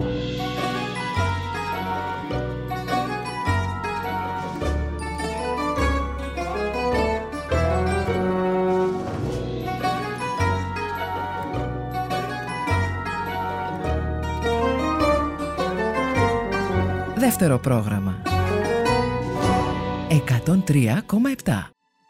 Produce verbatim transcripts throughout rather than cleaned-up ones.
Δεύτερο πρόγραμμα εκατόν τρία κόμμα επτά.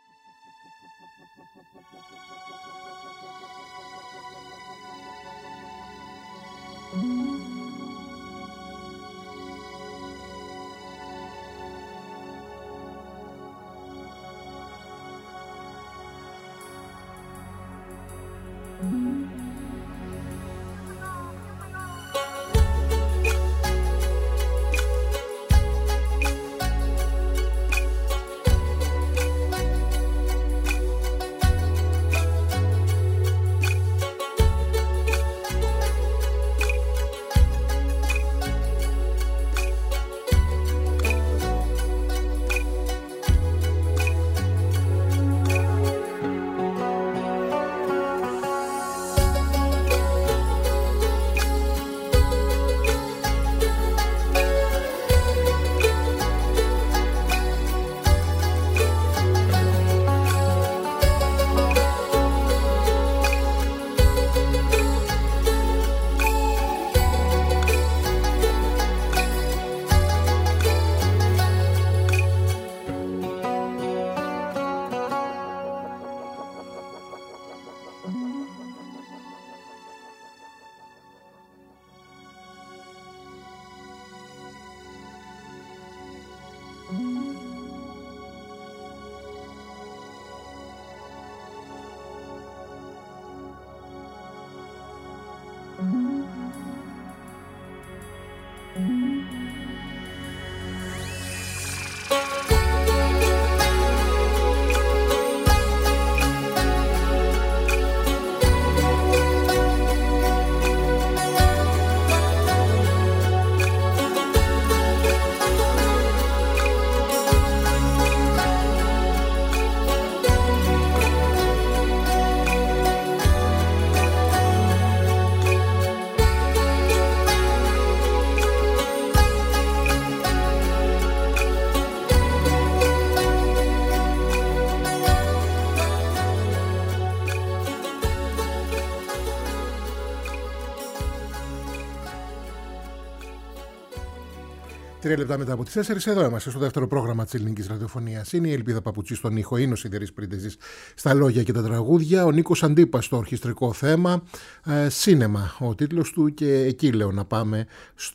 Τρία λεπτά μετά από τις τέσσερις, εδώ είμαστε στο δεύτερο πρόγραμμα της ελληνικής ραδιοφωνίας. Είναι η Ελπίδα Παπουτσή στον ήχο, είναι ο Σιδηρής Πρίντεζης στα λόγια και τα τραγούδια, ο Νίκος Αντίπας στο ορχιστρικό θέμα. Ε, σίνεμα ο τίτλος του, και εκεί λέω να πάμε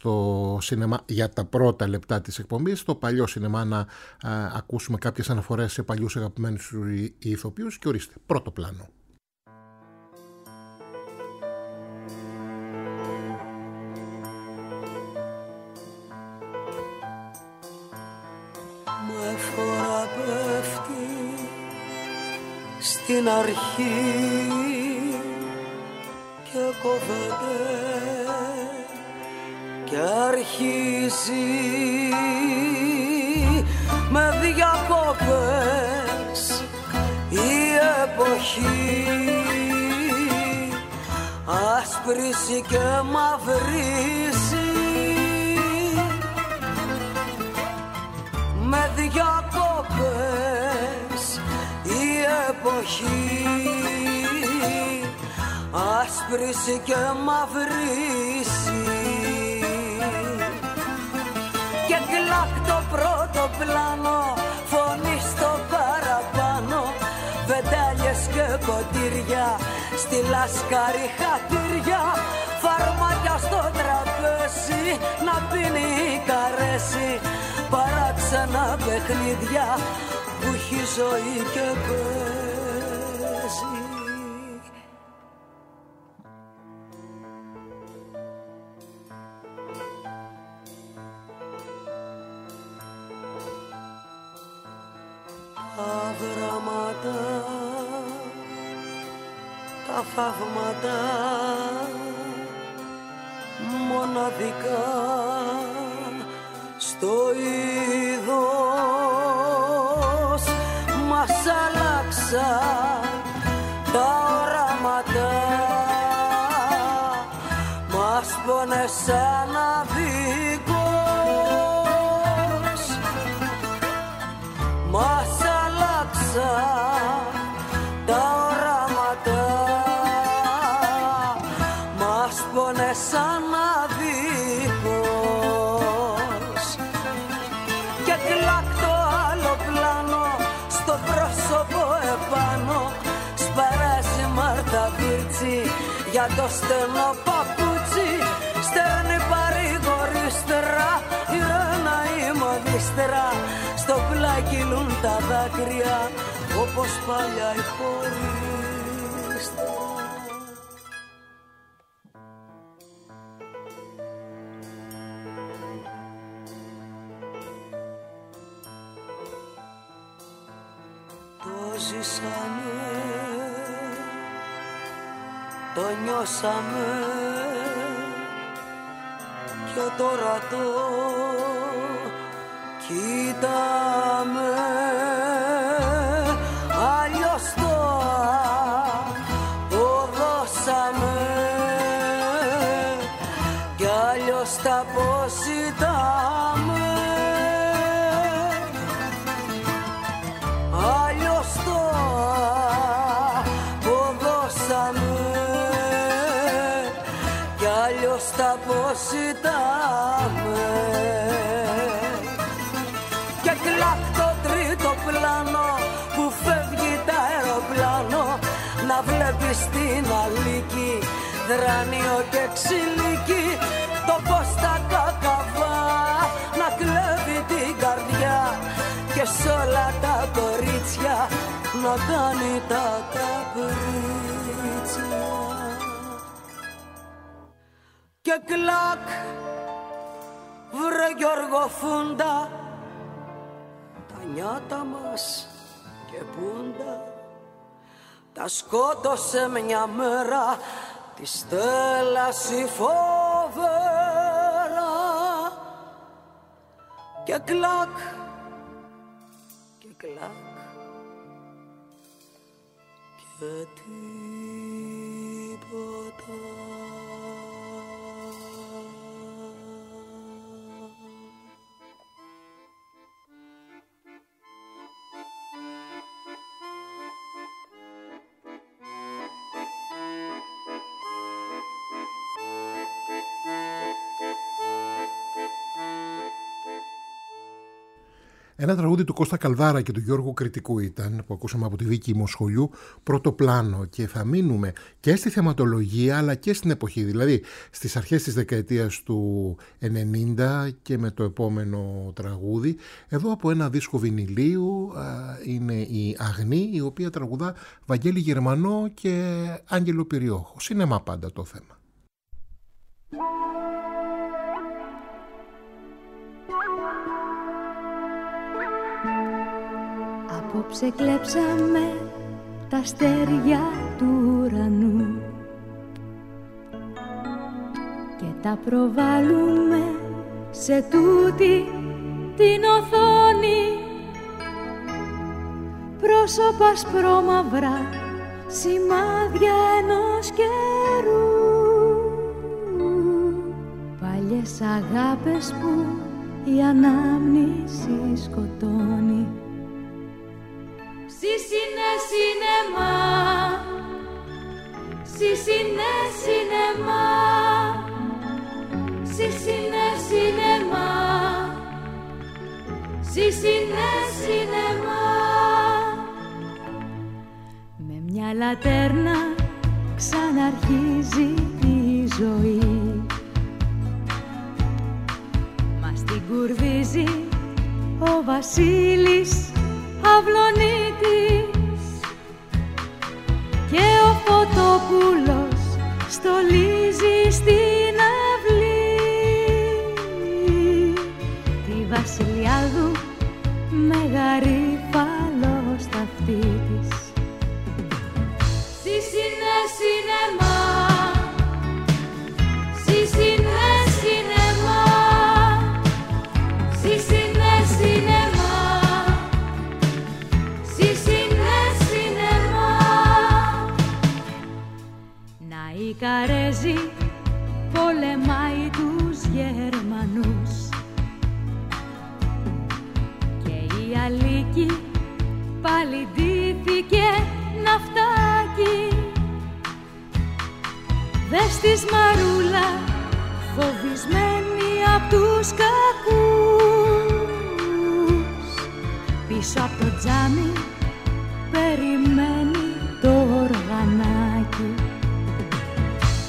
στο σίνεμα για τα πρώτα λεπτά της εκπομπής. Στο παλιό σίνεμα να ε, ακούσουμε κάποιες αναφορές σε παλιούς αγαπημένους ηθοποιούς, και ορίστε, πρώτο πλάνο. Στην αρχή και κόβεται και αρχίζει με διακόπες η εποχή, ασπρίσει και μαυρίσει με διακόπες η εποχή, ασπρίσει και μαυρίσει και κλακ το πρώτο πλάνο, φωνή στο παραπάνω, βεντάλιες και ποτήρια στη λασκάρη χατήρια, φαρμάκια στο τραπέζι να πίνει καρέση, παράξενα παιχνίδια που έχει ζωή και παίζει. Τα δράματα, τα θαύματα μοναδικά στο είδος μας άλλαξα τα οράματα, μας πόνεσαν το στενό παπούτσι στέλνει παρηγορίστερα, ηρένα η μαγίστερα, στο πλάι κυλούν τα δάκρυα όπως παλιά η χωρίστερα. Το ζήσαμε, το νιώσαμε και τώρα το κοιτάμε. Αλλιώς το αποδώσαμε κι αλλιώς τα αποζητάμε. Αλλιώς το αποδώσαμε κι αλλιώς τα αποζητάμε. Και κλακ το τρίτο πλάνο που φεύγει τα αεροπλάνο, να βλέπεις την αλήκη, δράνιο και ξυλίκη, το πως τα κακαβά να κλέβει την καρδιά και σ' όλα τα κορίτσια να κάνει τα καπρίτσια. Και κλακ, βρε Γιώργο Φούντα, τα νιάτα μας και πούντα τα σκότωσε μια μέρα τη στέλαση φοβερά. Και κλακ, και κλακ και τίποτα. Ένα τραγούδι του Κώστα Καλδάρα και του Γιώργου Κρητικού ήταν, που ακούσαμε από τη Βίκη Μοσχολιού, πρώτο πλάνο, και θα μείνουμε και στη θεματολογία αλλά και στην εποχή, δηλαδή στις αρχές της δεκαετίας του ενενήντα και με το επόμενο τραγούδι. Εδώ από ένα δίσκο βινιλίου είναι η Αγνή, η οποία τραγουδά Βαγγέλη Γερμανό και Άγγελο Πυριόχο. Σινεμά πάντα το θέμα. Απόψε κλέψαμε τα αστέρια του ουρανού και τα προβάλλουμε σε τούτη την οθόνη. Πρόσωπα σπρώμαυρα, σημάδια ενός καιρού, παλιές αγάπες που η ανάμνηση σκοτώνει. Σισινέ σινεμά, σισινέ σινεμά, σισινέ σινεμά, σισινέ σινεμά. Με μια λατέρνα ξαναρχίζει η ζωή, μας την κουρδίζει ο Βασίλης Αυλονίτης και ο Φωτόπουλος στολίζει στην αυλή τη Βασιλιάδου με γαρίφαλο στα αυτή της. Σισινέ σινεμά, σισινέ σινεμά, σισινέ σινεμά, σισινέ σινεμά. Να η Καρέζη πολεμάει τους Γερμανούς και η Αλίκη πάλι ντύθηκε ναυτάκι. Δες της Μαρούλα φοβισμένη απ' τους κακούς, πίσω απ' το τζάμι περιμένει το οργανάκι.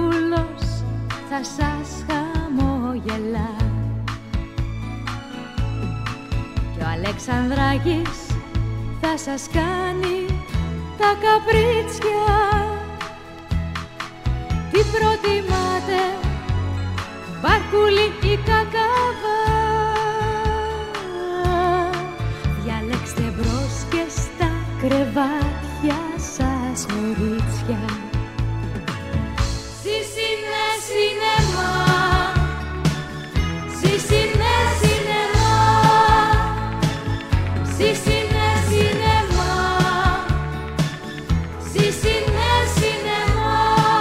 Βούλος θα σας χαμογελά και ο Αλεξανδράκης θα σας κάνει τα καπρίτσια. Τι προτιμάτε, μπαρκούλι ή κακαβά? Διαλέξτε μπρος και στα κρεβάτια σας κορίτσια. Σισινέ σινεμά, σισινέ σινεμά, σισινέ σινεμά, σισινέ σινεμά,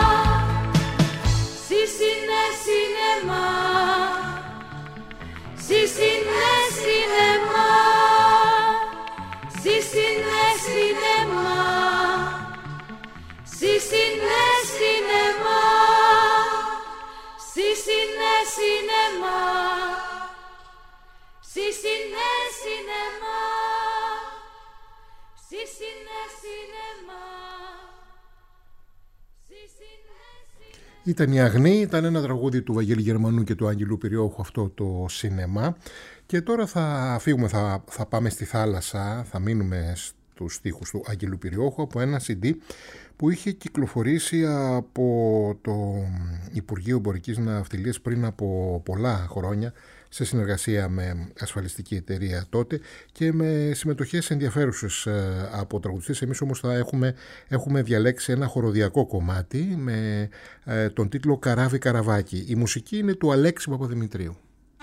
σισινέ σινεμά, σισινέ σινεμά, σισινέ σινεμά, σισινέ σινεμά, σισινέ σινεμά, σισινέ σινεμά, σισινέ σινεμά. Ήταν η Αγνή, ήταν ένα τραγούδι του Βαγγέλη Γερμανού και του Άγγελου Πυριόχου, αυτό το σινεμά. Και τώρα θα φύγουμε, θα, θα πάμε στη θάλασσα, θα μείνουμε στους στίχους του Άγγελου Πυριόχου από ένα σι ντι που είχε κυκλοφορήσει από το Υπουργείο Εμπορικής Ναυτιλίας πριν από πολλά χρόνια σε συνεργασία με ασφαλιστική εταιρεία τότε και με συμμετοχές ενδιαφέρουσες από τραγουδιστές. Εμείς όμως θα έχουμε, έχουμε διαλέξει ένα χοροδιακό κομμάτι με ε, τον τίτλο «Καράβι Καραβάκι». Η μουσική είναι του Αλέξη Παπαδημητρίου.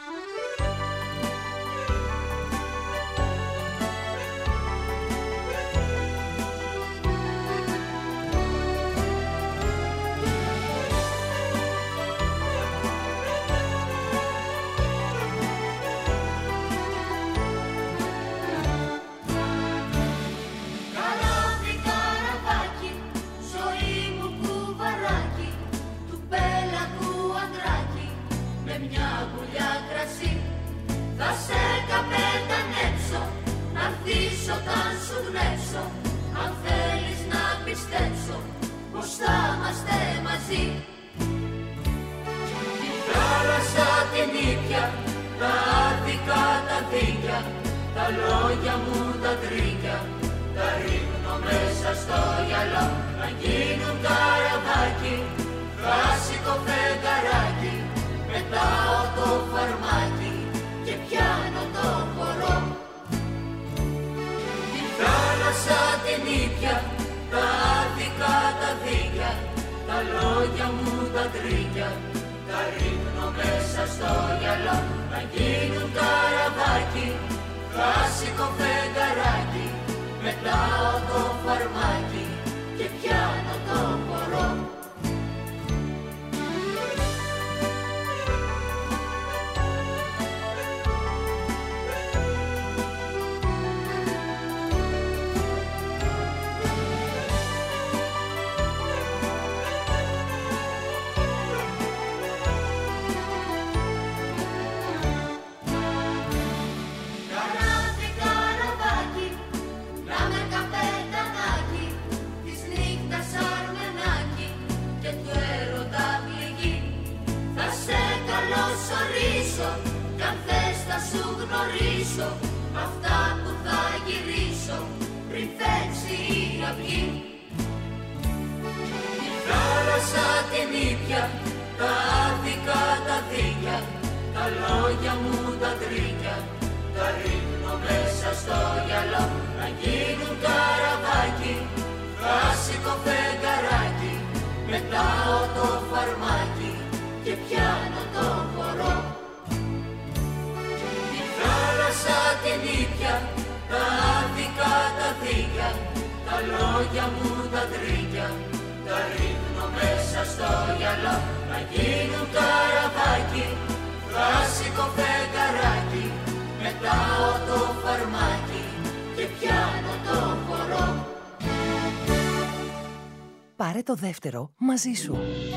Πάρε το δεύτερο μαζί σου.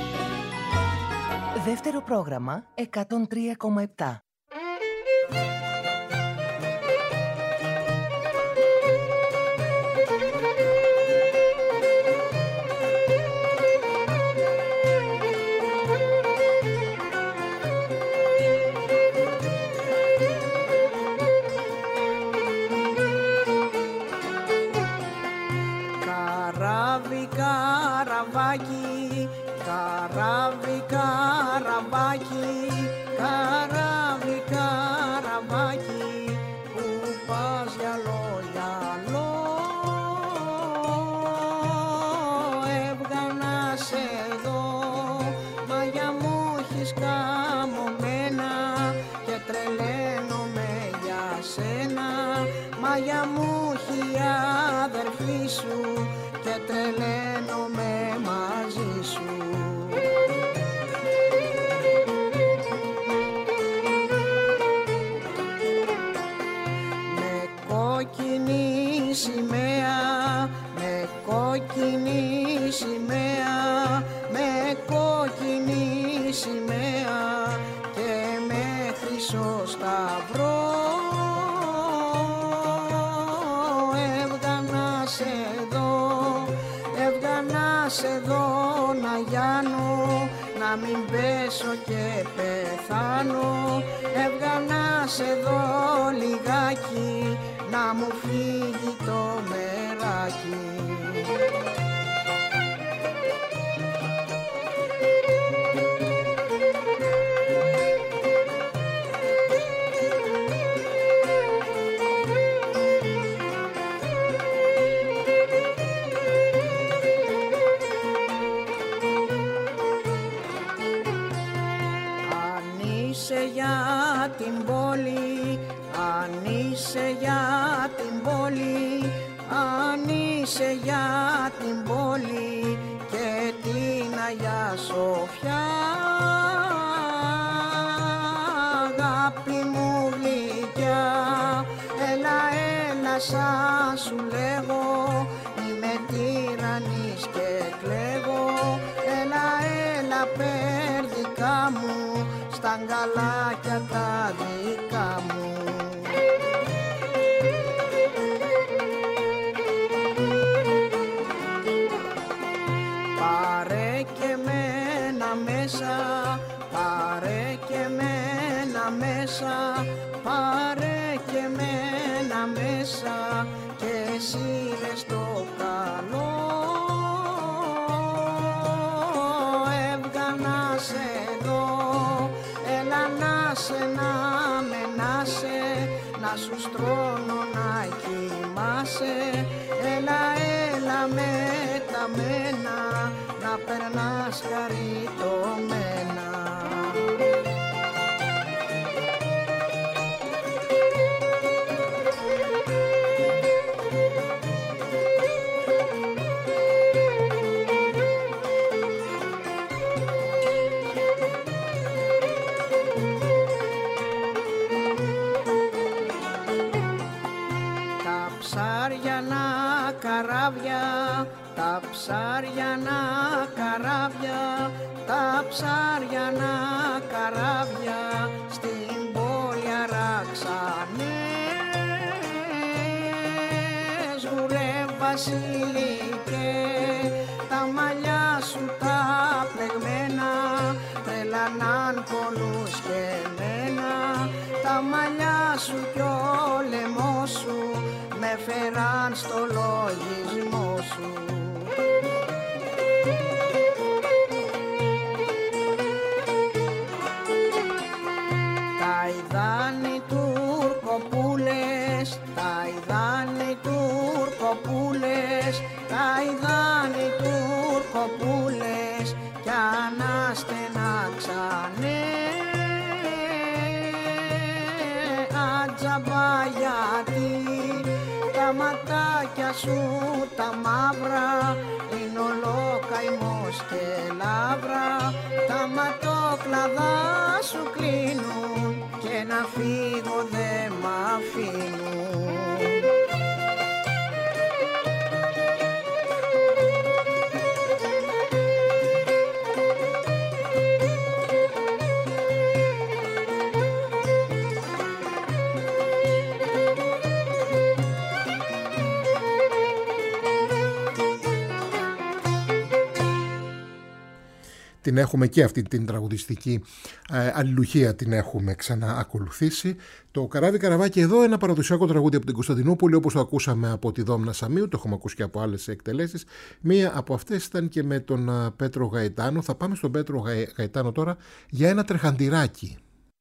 Δεύτερο πρόγραμμα εκατόν τρία κόμμα επτά. καραβάκι, καράβι, καραβάκι, που πας γυαλό, γυαλό. Έβγανα σε δω, μαγιά μου έχεις καμωμένα και τρελαίνομαι για σένα. Μαγιά μου έχει η αδερφή σου και τρελαίνομαι μαζί σου. Με κόκκινη σημαία, με κόκκινη σημαία, με κόκκινη σημαία και με χρυσό σταυρό. Έβγανα σε δω, έβγανα σε δω να γιάνω, να μην πέσω και πεθάνω. Έβγανα σε δω λιγάκι, να μου φύγει το μεράκι. Για την πόλη, αν είσαι για την πόλη, αν είσαι για την πόλη και την Αγιά Σοφιά. Αγάπη μου γλυκιά, έλα, έλα σαν σου λέγω, είμαι τυραννής και κλαίγω. Έλα, έλα περδικά μου, στα αγκαλάκια τα δικά μου. Πάρε και μένα μέσα, πάρε και μένα μέσα, πάρε και μένα μέσα και σύρε στο καλό. Έβγανα σε δω, έλα να σε, να με, να σε, να σου στρώνω να κοιμάσαι. Έλα, έλα με τα μένα, να περνάς χαριτωμένα. Καράβια, τα ψάρια να καράβια, τα ψάρια να καράβια στην πόλη αράξανε. Σγουρέ βασιλικέ, τα μαλλιά σου τα πλεγμένα τρελανάν πολλούς και εμένα. Τα μαλλιά σου κι ο λαιμός σου με φέραν στο λογισμό σου. Τα ειδάνοι τουρκοπούλες, τα ειδάνοι τουρκοπούλες, τα ειδάνοι τουρκοπούλες κι αναστενάξανε. Ατζαμπά γιατί τα ματάκια σου τα μαύρα είναι ολόκαημος και λαύρα. Τα ματόκλαδα σου κλείνουν και να φύγω δε μ' αφήνουν. την έχουμε και αυτή την τραγουδιστική ε, αλληλουχία την έχουμε ξαναακολουθήσει. Το Καράβι Καραβάκι εδώ, ένα παραδοσιακό τραγούδι από την Κωνσταντινούπολη, όπως το ακούσαμε από τη Δόμνα Σαμίου, το έχουμε ακούσει και από άλλες εκτελέσεις. Μία από αυτές ήταν και με τον uh, Πέτρο Γαϊτάνο. Θα πάμε στον Πέτρο Γαϊ... Γαϊτάνο τώρα για ένα τρεχαντηράκι.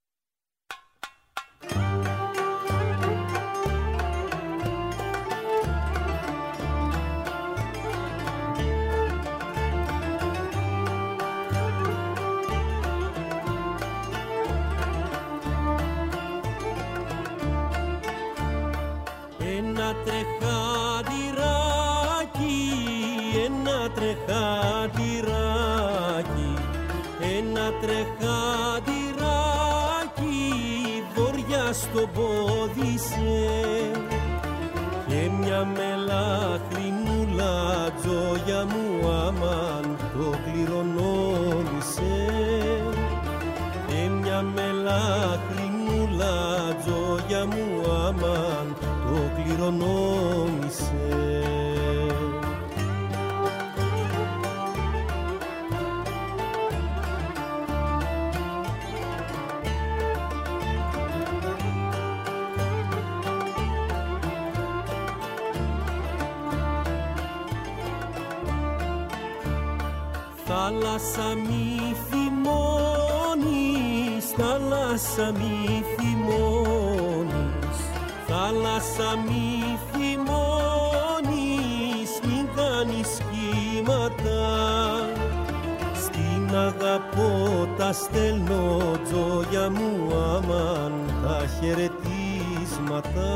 Στο πόδι σε και μια μελαχρινούλα τζόγια μου αμάν το κληρονόμησε και μια μελαχρινούλα τζόγια μου αμάν το κληρονόμησε. Θάλασσα μη θυμώνεις, θάλασσα μη θυμώνεις, θάλασσα μη θυμώνεις, μην κάνεις κύματα. Στην αγαπώ τα στέλνω τζόγια μου αμάν τα χαιρετίσματα.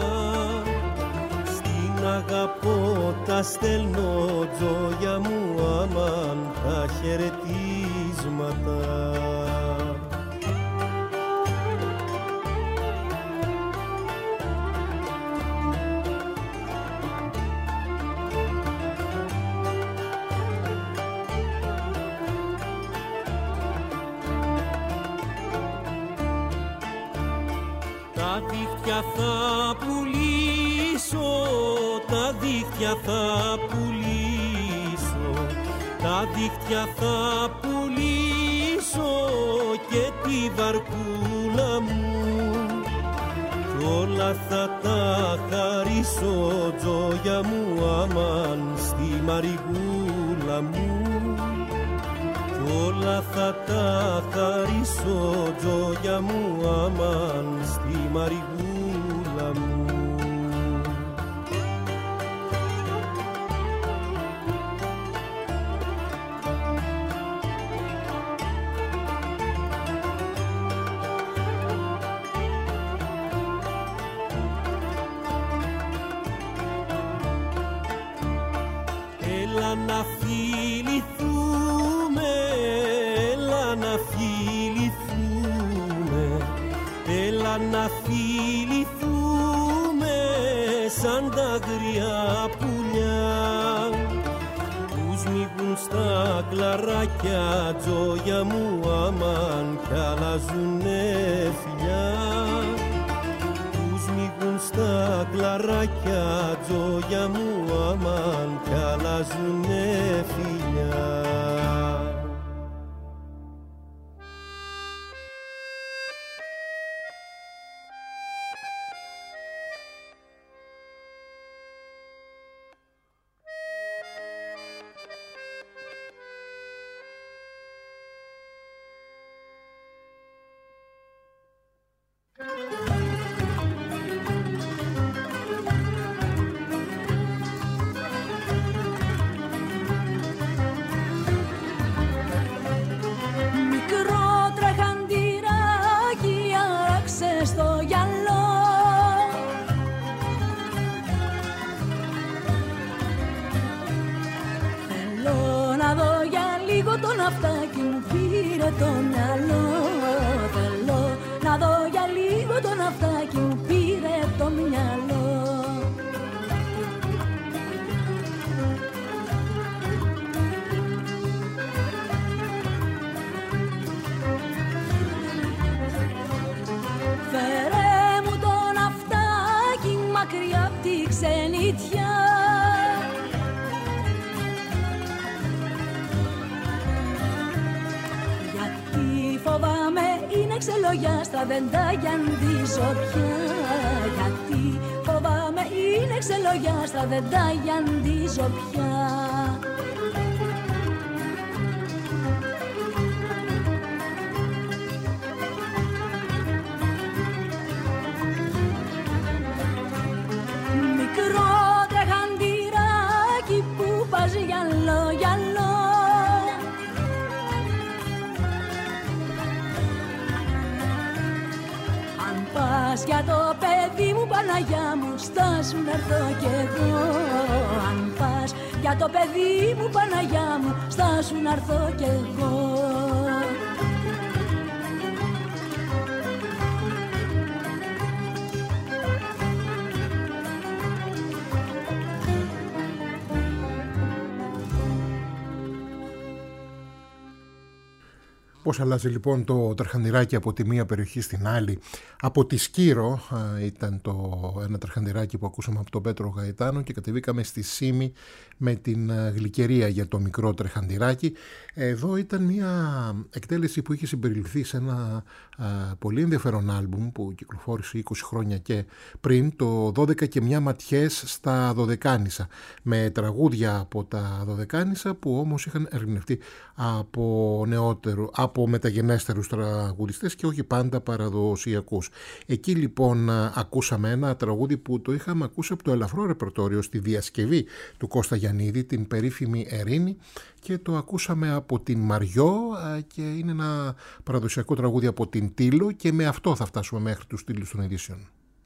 Αγαπώ τα στέλνω τζόγια μου αμάν τα χαιρετίσματα. Τα δίχτυα θα πουλήσω, τα δίχτυα θα πουλήσω, τα δίχτυα θα πουλήσω και τη βαρκούλα μου κι όλα θα τα χαρίσω τζόγια μου αμάν στη μαριγούλα μου κι όλα θα τα χαρίσω τζόγια μου αμάν στη μαριγούλα μου. Να φιληθούμε, έλα να φιληθούμε, έλα να φιληθούμε σαν τα αγριά πουλιά που σμίγουν στα κλαράκια τζόγια μου αμάν κι αλλάζουνε φιλιά, που σμίγουν στα κλαράκια τζόγια μου αμάν κι αλλάζουνε φιλιά. φοβάμαι είναι ξελογιάστρα, δεν τα γιαντίζω πια. Γιατί φοβάμαι είναι ξελογιάστρα, δεν τα γιαντίζω πια. Μικρό τρεχαντηράκι που πας γυαλό, γυαλό. Αν πας για το παιδί μου Παναγιά μου, στάσου να έρθω κι εγώ. Αν πας για το παιδί μου Παναγιά μου, στάσου να έρθω κι εγώ. Πώς αλλάζει λοιπόν το τραχαντηράκι από τη μία περιοχή στην άλλη. Από τη Σκύρο ήταν το ένα τραχαντηράκι που ακούσαμε από τον Πέτρο Γαϊτάνο και κατεβήκαμε στη Σύμη με την γλυκερία για το μικρό τραχαντηράκι. Εδώ ήταν μια εκτέλεση που είχε συμπεριληφθεί σε ένα α, πολύ ενδιαφέρον άλμπουμ που κυκλοφόρησε είκοσι χρόνια και πριν, το δώδεκα και μια ματιές στα Δωδεκάνησα, με τραγούδια από τα Δωδεκάνησα που όμως είχαν ερμηνευτεί από νεότερου, από μεταγενέστερους τραγουδιστές και όχι πάντα παραδοσιακούς. Εκεί λοιπόν ακούσαμε ένα τραγούδι που το είχαμε ακούσει από το ελαφρό ρεπερτόριο στη διασκευή του Κώστα Γιαννίδη, την περίφημη Ερήνη, και το ακούσαμε από την Μαριό και είναι ένα παραδοσιακό τραγούδι από την Τήλο και με αυτό θα φτάσουμε μέχρι τους τίτλους των ειδήσεων.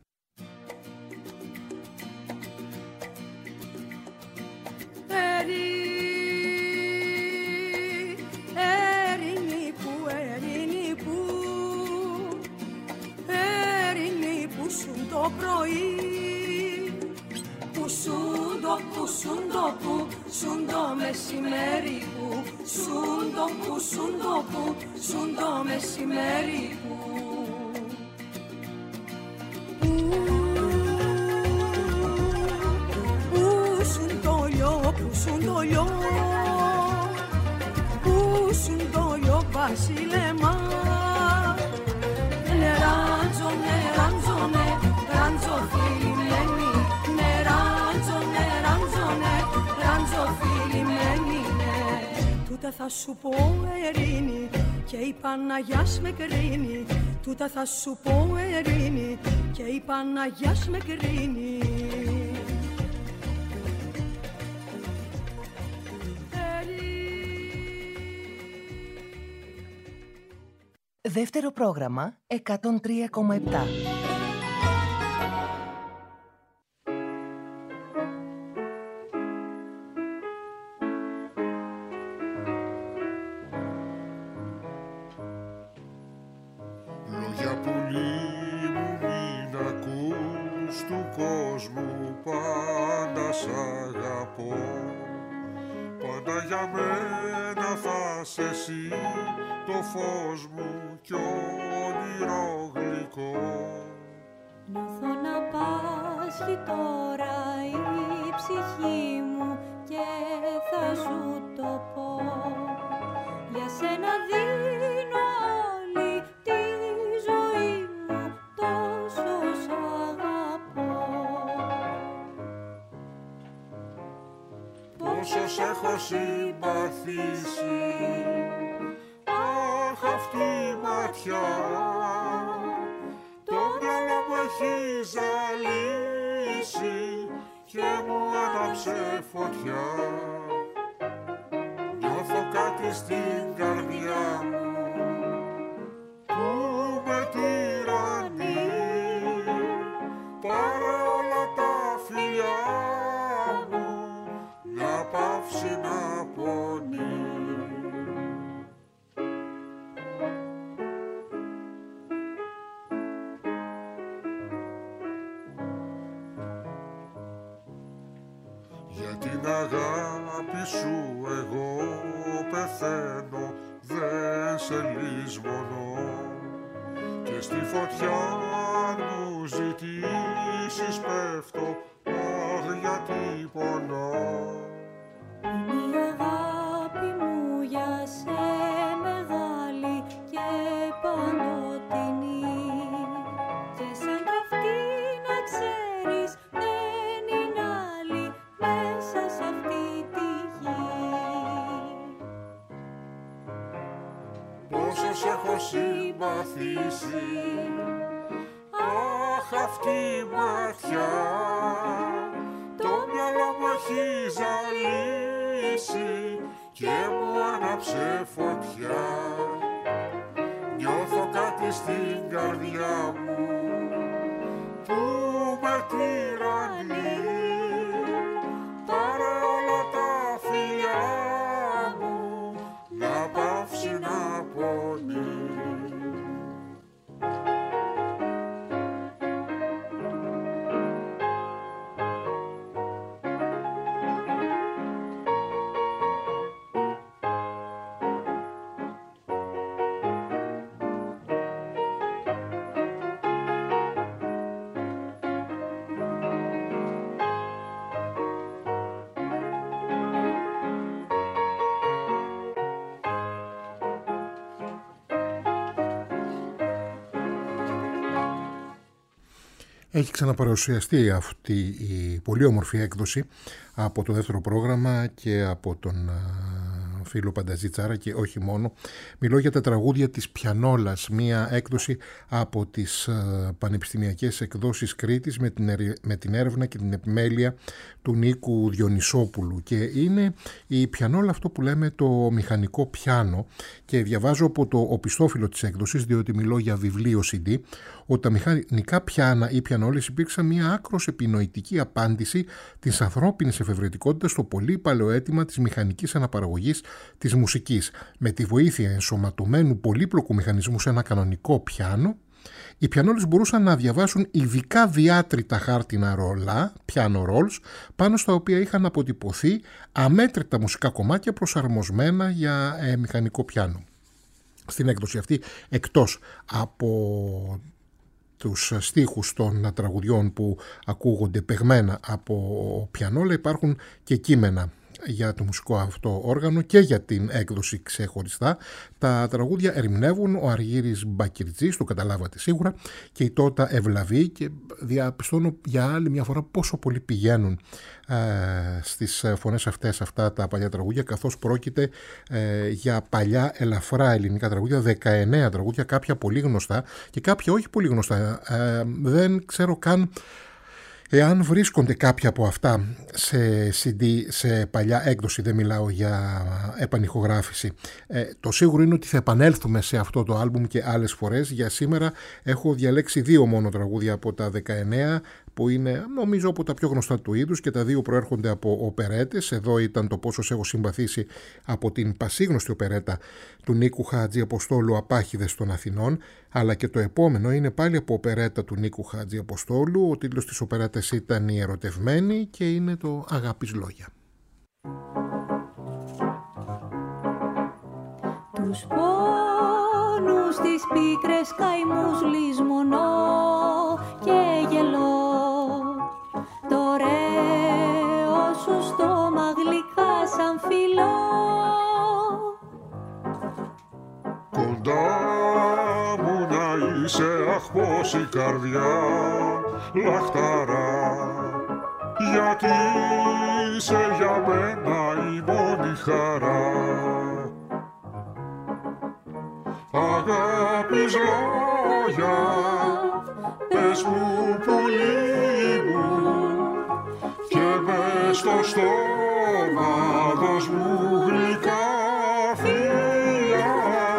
Το πρωί που σούντο, που σούντο, που σούντο μεσημέρι, που σούντο, που σούντο, που σούντο μεσημέρι, που που σούντο λιό, που σούντο λιό, που σούντο λιό βασίλεμα, νεράντζο, νεράντζο, νεράντζο φιλιμένη, νεράντζο, νεράντζο, νεράντζο φιλιμένη, ναι. Τούτα θα σου πω Ερήνη και η Παναγιάς με κρίνει, τούτα θα σου πω Ερήνη και η Παναγιάς με κρίνει. Δεύτερο πρόγραμμα εκατόν τρία κόμμα επτά. Λόγια πουλί μου μην ακούς, του κόσμου πάντα σ' αγαπώ. Πάντα για μένα θα σε εσύ, το φως μου κι όνειρο γλυκό. Νιώθω να πάσχει τώρα η ψυχή μου και θα σου το πω. Για σένα δίνω όλη τη ζωή μου, τόσο σ' αγαπώ. Πόσο σ' έχω συμπαθήσει, αχ αυτή η ματιά, το μυαλό μου έχει ζαλίσει και μου άναψε φωτιά. Νιώθω κάτι στην καρδιά μου που με τυραννεί, πάρε όλα τα φιλιά μου να πάψει να πονεί. Για την αγάπη σου εγώ πεθαίνω, δεν σε λησμονώ, και στη φωτιά μου ζητήσεις πέφτω, αχ γιατί πονώ. Είναι η αγάπη μου για σε μεγάλη και συμπαθήσει. Αχ, αυτή η ματιά το μυαλό μου έχει ζαλίσει και μου άναψε φωτιά. Νιώθω κάτι στην καρδιά μου που με τυραννεί. Πάρε όλα τα φιλιά μου να πάψει να πονεί. Έχει ξαναπαρουσιαστεί αυτή η πολύ όμορφη έκδοση από το δεύτερο πρόγραμμα και από τον φίλο Πανταζή-Τσάρα και όχι μόνο. Μιλώ για τα τραγούδια της Πιανόλας, μία έκδοση από τις πανεπιστημιακές εκδόσεις Κρήτης με την, με την έρευνα και την επιμέλεια του Νίκου Διονυσόπουλου, και είναι η Πιανόλα αυτό που λέμε το μηχανικό πιάνο, και διαβάζω από το οπισθόφυλλο της έκδοσης, διότι μιλώ για βιβλίο σι ντι, ότι τα μηχανικά πιάνα ή πιανόλες υπήρξαν μια άκρως επινοητική απάντηση της ανθρώπινης εφευρετικότητας στο πολύ παλαιό αίτημα της μηχανικής αναπαραγωγής της μουσικής. Με τη βοήθεια ενσωματωμένου πολύπλοκου μηχανισμού σε ένα κανονικό πιάνο, οι πιανόλες μπορούσαν να διαβάσουν ειδικά διάτρητα χάρτινα ρολά, piano rolls, πάνω στα οποία είχαν αποτυπωθεί αμέτρητα μουσικά κομμάτια προσαρμοσμένα για ε, μηχανικό πιάνο. Στην έκδοση αυτή, εκτός από τους στίχους των τραγουδιών που ακούγονται παιγμένα από πιανόλα, υπάρχουν και κείμενα για το μουσικό αυτό όργανο και για την έκδοση ξεχωριστά. Τα τραγούδια ερμηνεύουν ο Αργύρης Μπακυρτζής, το καταλάβατε σίγουρα, και η Τότα Ευλαβή, και διαπιστώνω για άλλη μια φορά πόσο πολύ πηγαίνουν ε, στις φωνές αυτές αυτά τα παλιά τραγούδια, καθώς πρόκειται ε, για παλιά ελαφρά ελληνικά τραγούδια, δεκαεννέα τραγούδια, κάποια πολύ γνωστά και κάποια όχι πολύ γνωστά. Ε, δεν ξέρω καν εάν βρίσκονται κάποια από αυτά σε σι ντι, σε παλιά έκδοση, δεν μιλάω για επανηχογράφηση. Ε, το σίγουρο είναι ότι θα επανέλθουμε σε αυτό το άλμπουμ και άλλες φορές. Για σήμερα έχω διαλέξει δύο μόνο τραγούδια από τα δεκαεννέα, που είναι νομίζω από τα πιο γνωστά του είδους, και τα δύο προέρχονται από οπερέτες. Εδώ ήταν το πόσο έχω συμπαθήσει από την πασίγνωστη οπερέτα του Νίκου Χατζηαποστόλου, Απάχηδες των Αθηνών, αλλά και το επόμενο είναι πάλι από οπερέτα του Νίκου Χατζηαποστόλου. Ο τίτλος της οπερέτας ήταν «Η Ερωτευμένη» και είναι το «Αγάπης Λόγια». Τους πόνους, τις πίκρες καημούς λησμονώ και γελώ. Το ωραίο σου στόμα γλυκά σαν φιλό. Κοντά μου να είσαι, αχ πως η καρδιά λαχταρά, γιατί είσαι για μένα η μόνη χαρά. Αγάπης λόγια, πες μου πουλί μου, και μες στο στόμα δώσ' μου γλυκά φιλιά.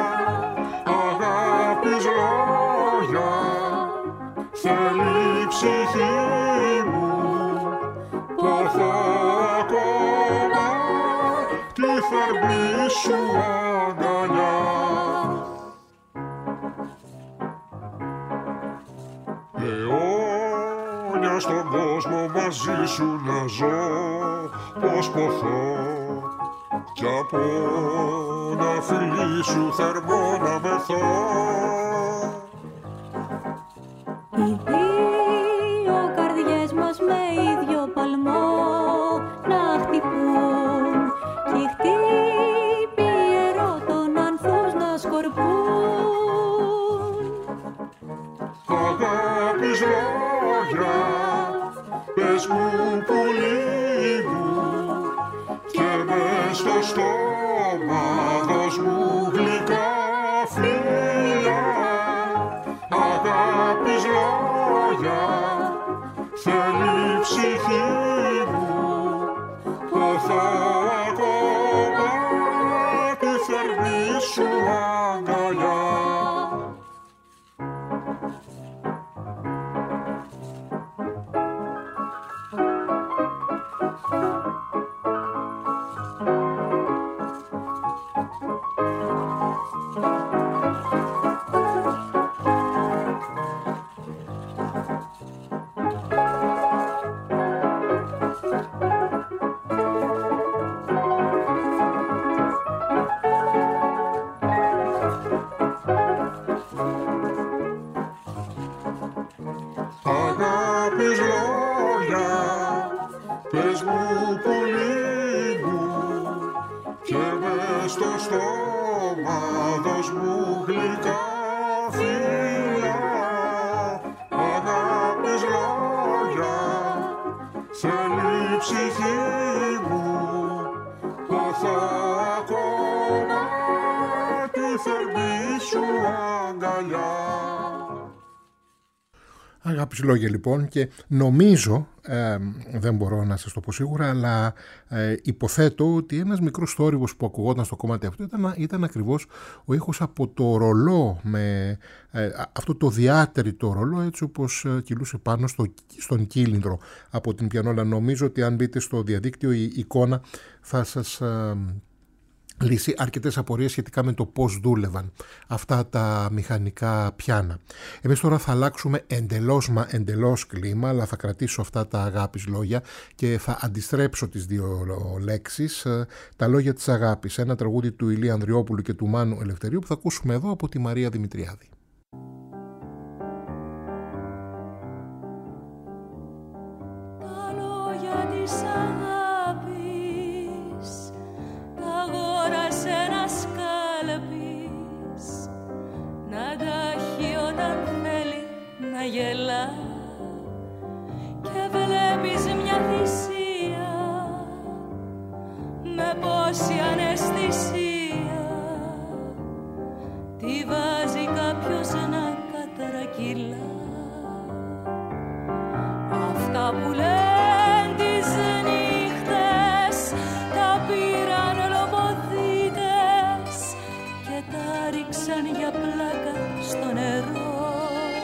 Αγάπης λόγια, θέλει η ψυχή μου, ποθώ ακόμα τη θερμή σου αγκαλιά. Αιώνια στον κόσμο μαζί σου να ζω, πως ποθώ, κι από ένα φιλί σου θερμό να μεθώ. Οι δύο καρδιές μας με ίδιο παλμό να χτυπούν, κι οι χτύποι ερώτων ανθούς να σκορπούν. Αγάπης λόγια, πες μου πουλί μου, και μες στο στόμα δώσ' μου γλυκά φιλιά. γλυκά φιλιά, αγάπης λόγια, θέλει η ψυχή μου, πόθα ακόμα τη θερμή σου αγκαλιά. Αγάπης λόγια λοιπόν, και νομίζω, ε, δεν μπορώ να σας το πω σίγουρα, αλλά ε, υποθέτω ότι ένας μικρός θόρυβος που ακουγόταν στο κομμάτι αυτό ήταν, ήταν ακριβώς ο ήχος από το ρολό, με ε, αυτό το διάτερητο ρολό, έτσι όπως ε, κυλούσε πάνω στο, στον κύλινδρο από την πιανόλα. Νομίζω ότι αν μπείτε στο διαδίκτυο η εικόνα θα σας ε, λύσει αρκετές απορίες σχετικά με το πώς δούλευαν αυτά τα μηχανικά πιάνα. Εμείς τώρα θα αλλάξουμε εντελώς μα εντελώς κλίμα, αλλά θα κρατήσω αυτά τα αγάπης λόγια και θα αντιστρέψω τις δύο λέξεις, τα λόγια της αγάπης, ένα τραγούδι του Ηλία Ανδριόπουλου και του Μάνου Ελευθερίου που θα ακούσουμε εδώ από τη Μαρία Δημητριάδη. Τα λόγια της αγάπης αγόρασε ένας κάλπης να τα έχει όταν θέλει να γελά, και βλέπεις μια θυσία με πόση αναισθησία τη βάζει κάποιος να κατρακυλά. Αυτά που λένε τις νύχτες τα πήραν λοποδίτες και τα ρίξαν για πλάκα στο νερό,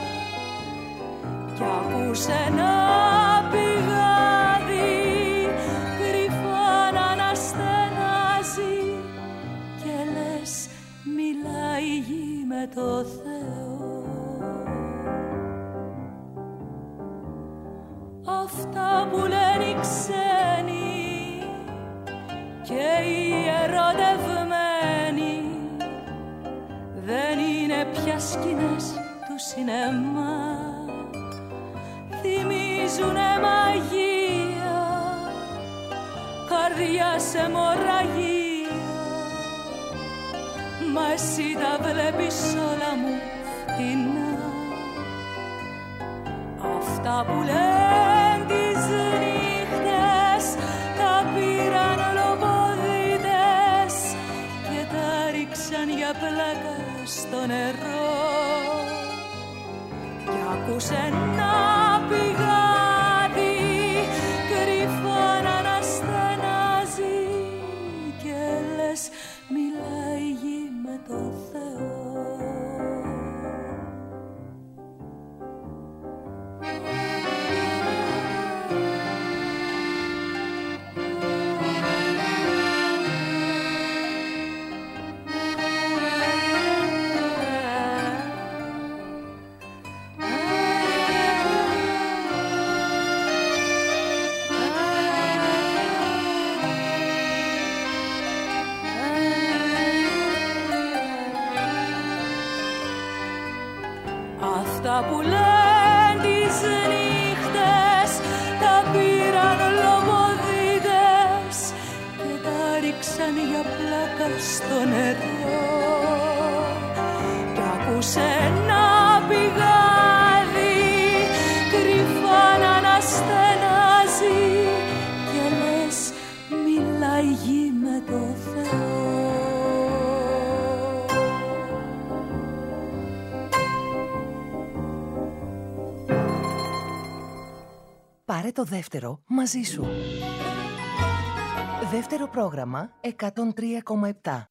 κι ακούσε ένα πηγάδι κρυφά να αναστενάζει, και λες μιλάει η γη με το Θεό. Αυτά που λένε οι ξένοι και οι ερωτευμένοι δεν είναι πια σκηνές του σινεμά, θυμίζουνε μαγεία, καρδιά σε μοραγία, μα εσύ τα βλέπεις όλα μου φτηνά. Αυτά που λένε τις νύχτες τα πήραν λοποδίτες και τα ρίξαν για πλάκα στο νερό, κι ακούσε ένα πηγάδι κρυφά να αναστενάζει, και λες μιλάει η γη με το Θεό. Αυτά που λένε τις νύχτες τα πήραν λοποδίτες και τα ρίξαν για πλάκα στο νερό, κι ακούσε ένα πηγάδι κρυφά να αναστενάζει, και λες μιλάει η γη με το Θεό. Πάρε το δεύτερο μαζί σου. Δεύτερο πρόγραμμα εκατόν τρία κόμμα επτά.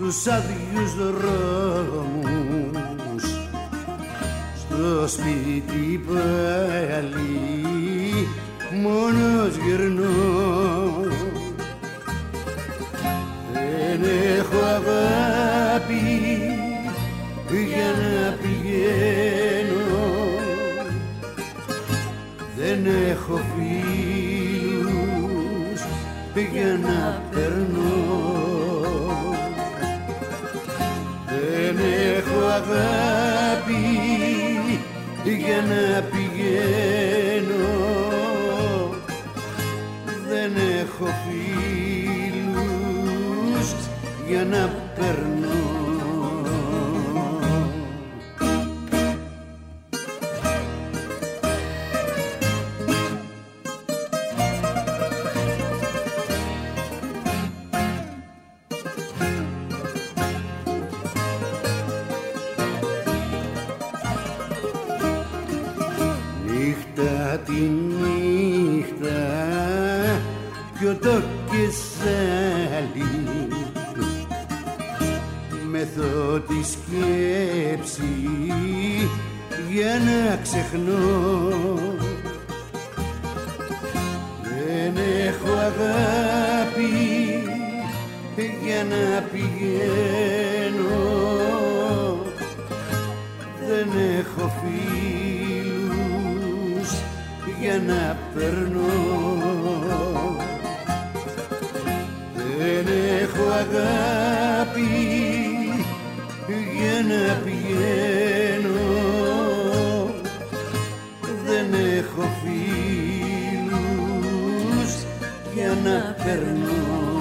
στους άδειους δρόμους, στο σπίτι πάλι μόνος γυρνώ. Δεν έχω αγάπη για να πηγαίνω, δεν έχω φίλους για να περνώ. Δεν έχω αγάπη για να πηγαίνω, δεν έχω φίλους για να περνώ. Νύχτα τη νύχτα πιωτό και σάλι, μεθώ τη σκέψη για να ξεχνώ. Δεν έχω αγάπη για να πηγαίνω, δεν έχω φίλους για να περνώ. Δεν έχω αγάπη για να πηγαίνω, δεν έχω φίλους για να περνώ.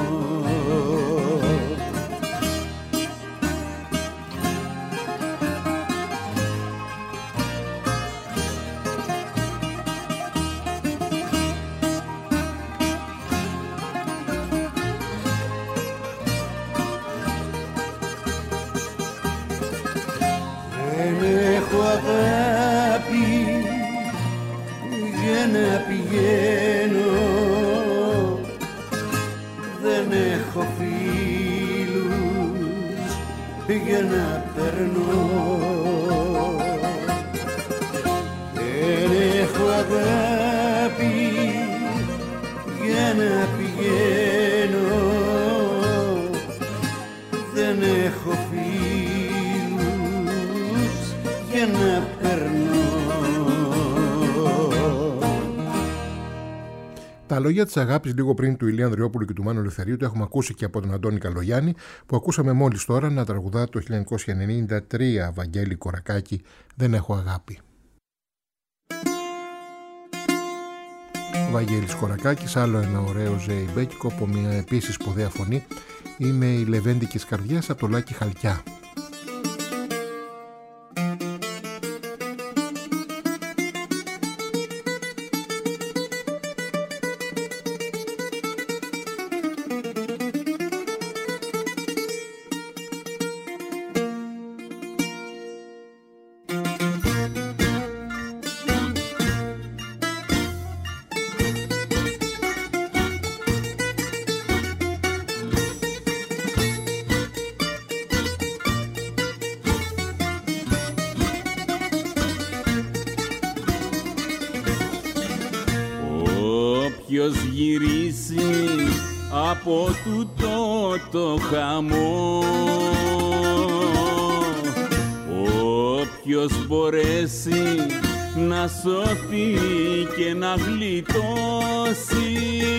Αγάπη για να πηγαίνω, δεν έχω φίλους για να περνώ. Δεν έχω αγάπη για να πηγαίνω, δεν έχω φίλους για να περνώ. Τα λόγια της αγάπης λίγο πριν του Ηλία Ανδριόπουλου και του Μάνου Ελευθερίου το έχουμε ακούσει και από τον Αντώνη Καλογιάννη, που ακούσαμε μόλις τώρα να τραγουδά το χίλια εννιακόσια ενενήντα τρία Βαγγέλη Κορακάκη, «Δεν έχω αγάπη». Βαγγέλης Κορακάκης, άλλο ένα ωραίο ζεϊμπέκικο από μια επίσης σπουδαία φωνή, είναι η Λεβέντικης Καρδιάς από το Λάκη Χαλκιά. Όποιος γυρίσει από τούτο το χαμό, όποιος μπορέσει να σωθεί και να γλιτώσει,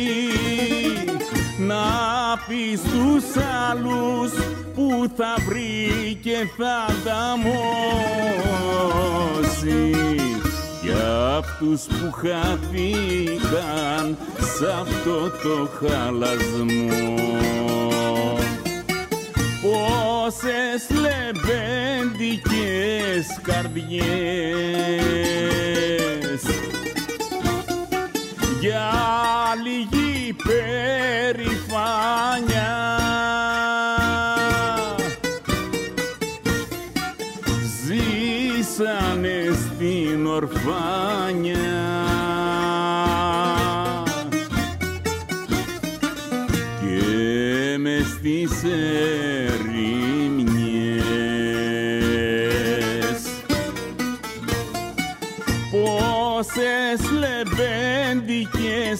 να πει στους άλλους που θα βρει και θα ανταμώσει, για αυτούς που χάθηκαν σ' αυτό το χαλασμό. Πόσες λεβέντικες καρδιές για λίγη περηφάνια ζήσανε στην ορφάνια, και μες στις ερημιές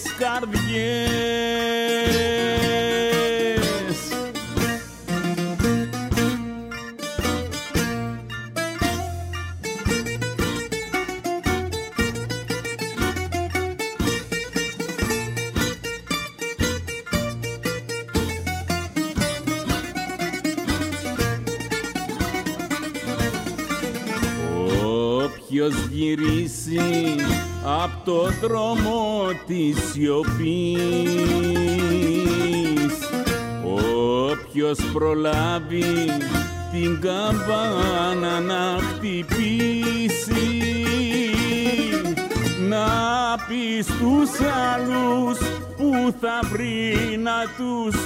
καρδιές. Όποιος γυρίσει απ' το δρόμο της σιωπής, όποιος προλάβει την καμπάνα να χτυπήσει, να πει στους άλλους που θα βρει να τους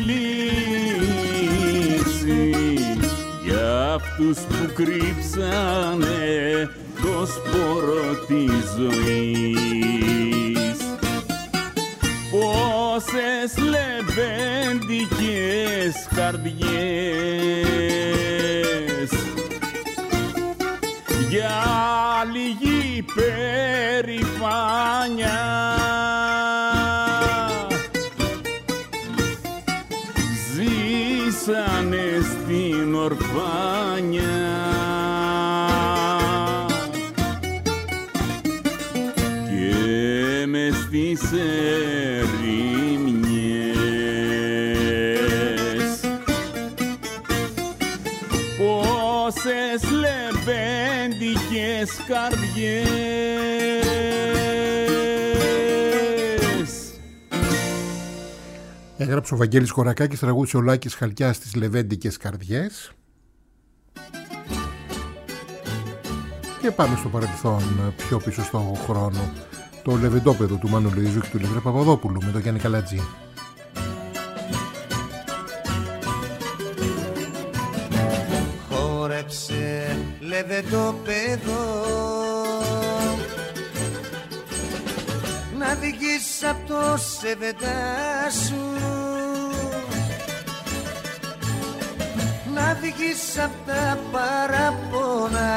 μιλήσει, για αυτούς που κρύψανε το σπόρο της ζωής. Πόσες λεβέντικες καρδιές για λίγη περηφάνια ζήσανε στην ορφάνια. Και μες στις ερημιές πόσες λεβέντικες καρδιές. Έγραψε ο Βαγγέλης Κορακάκης, τραγούδισε ο Λάκης Χαλκιάς στις λεβέντικες καρδιές. Και πάμε στο παρελθόν, πιο πίσω στο χρόνο. Το Λεβεντόπεδο του Μάνου Λουίζου και του Λευρέ Παπαδόπουλου με τον Γιάννη Καλατζή. Χόρεψε λεβεντόπεδο να βγεις απ' το σεβεντά σου, να βγεις απ' τα παραπονά,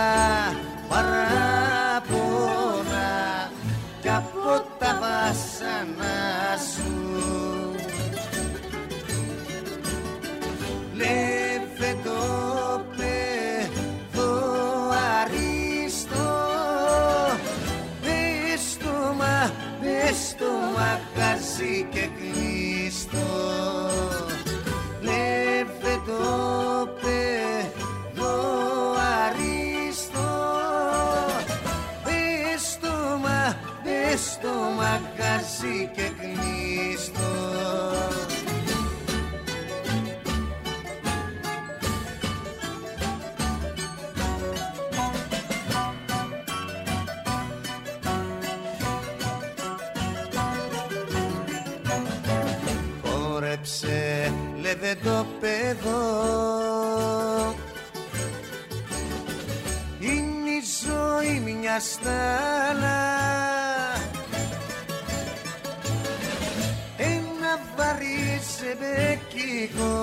παραπονά κι από τα βάσανα σου. Λεβεντόπεδο αριστό, πες το μα, πες το μαγαζί και κλείστο. Λεβεντόπεδο αριστό, πες το μα, πες το μαγαζί και κλείστο. Χόρεψε λεβεντόπεδο, είναι η ζωή μια στάλα, ένα βαρύ σεμπεκίκο,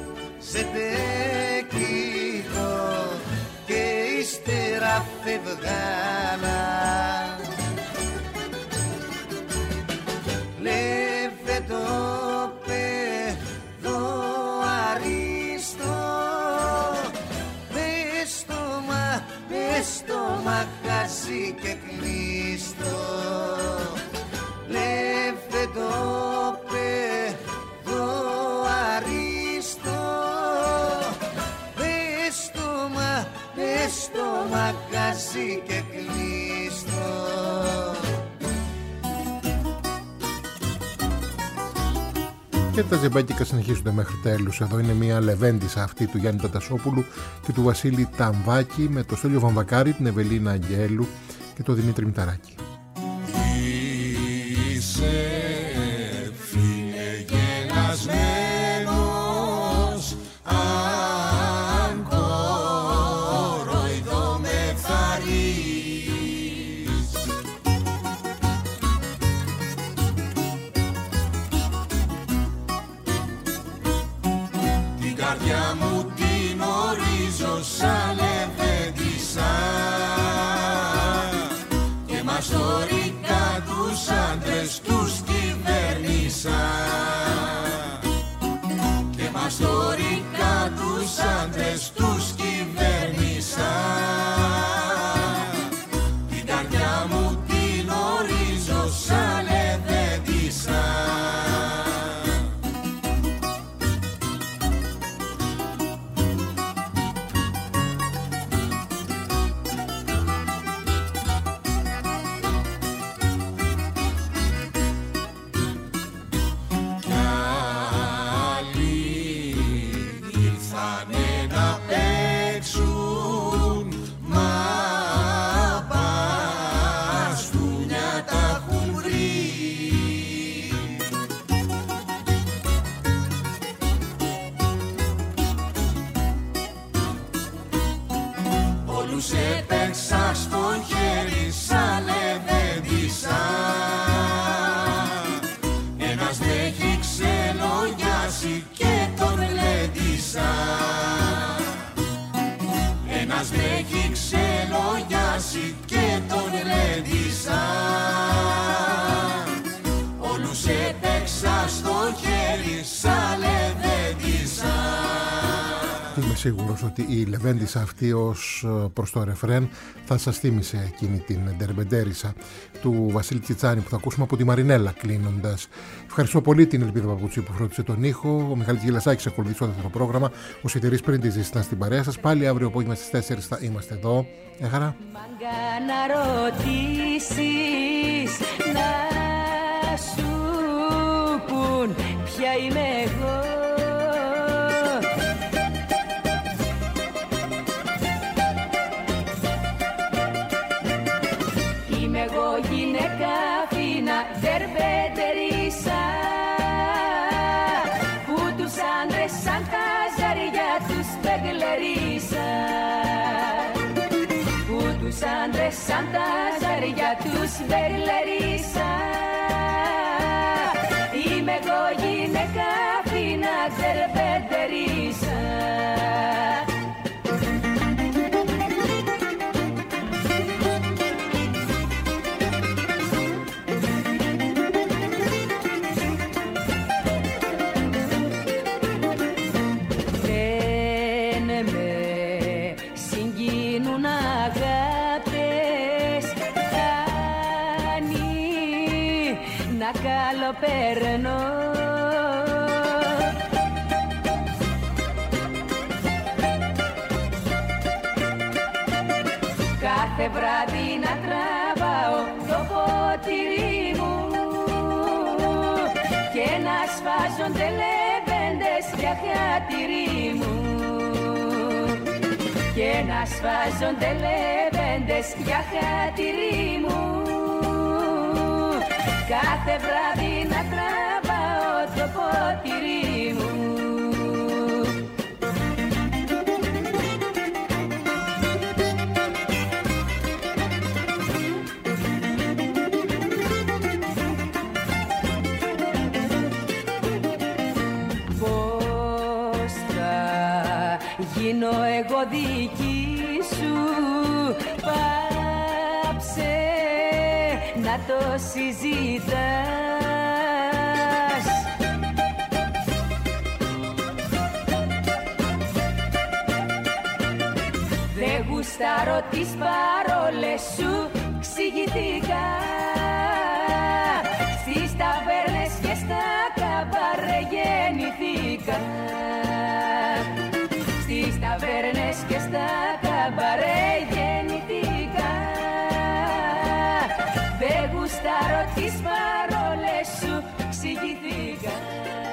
σεμπεκίκο και ύστερα φευγάλα. Λεβεντόπεδο αριστό, πες το μα, πες το μαγαζί και κλείστο. Λεβεντόπεδο αριστό, πες το μα, πες το μαγαζί και κλείστο. Και τα ζεμπάκικα συνεχίζονται μέχρι τέλους. Εδώ είναι μια λεβέντισσα αυτή του Γιάννη Τατασόπουλου και του Βασίλη Ταμβάκη με το Στέλιο Βαμβακάρη, την Ευελίνα Αγγέλου και τον Δημήτρη Μηταράκη. Είσαι φίλε γελασμένος, αν κοροϊδό με φαρείς. Την καρδιά μου την ορίζω σαν λεβέντισσα και μαστορικά τους άντρες τους κυβερνούν. λογιάσει και τον λέντισα. Ένας με έχει ξελογιάσει και τον λέντισα. Όλους έπαιξα στο χέρι σαν λεβέντισα. Είμαι σίγουρος ότι η λεβέντισα αυτή ως προς το ρεφρέν θα σας θύμισε εκείνη την ντερμπεντέρισα του Βασίλη Τσιτσάνη που θα ακούσουμε από τη Μαρινέλα κλείνοντας. Ευχαριστώ πολύ την Ελπίδα Παπουτσί που φρόντισε τον ήχο. Ο Μιχάλης Γελασάκης ακολουθεί στο δεύτερο πρόγραμμα. Ο Σιδηρής Πρίντιζης ήταν στην παρέα σας. Πάλι αύριο απόγευμα στις τέσσερις θα είμαστε εδώ. Έχαρα. Μάγκα να ρωτήσεις, να σου πουν ποια είμαι εγώ. Είμαι εγώ γυναίκα φίνα, δερβεντερίσα, που τους άντρες σαν τα ζαριά τους πεγλερίσα. Που τους άντρες σαν τα ζαριά τους πεγλερίσα. Είμαι εγώ γυναίκα φίνα, δερβεντερίσα. Παίρνω κάθε βράδυ να τραβάω το ποτήρι μου και να σφάζονται λεβέντες για χατήρι μου και να σφάζονται λεβέντες για χατήρι μου. Κάθε βράδυ να τραβάω το ποτήρι μου. Πώς θα γίνω εγώ δική σου, πάψε να το συζητάς. Δε γουστάρω τις παρόλες σου, ξηγηθήκα. Στις ταβέρνες και στα καμπάρε γεννηθήκα. Στις ταβέρνες και στα καμπάρε γεννηθήκα. Δε γουστάρω τις παρόλες σου, ξηγηθήκα.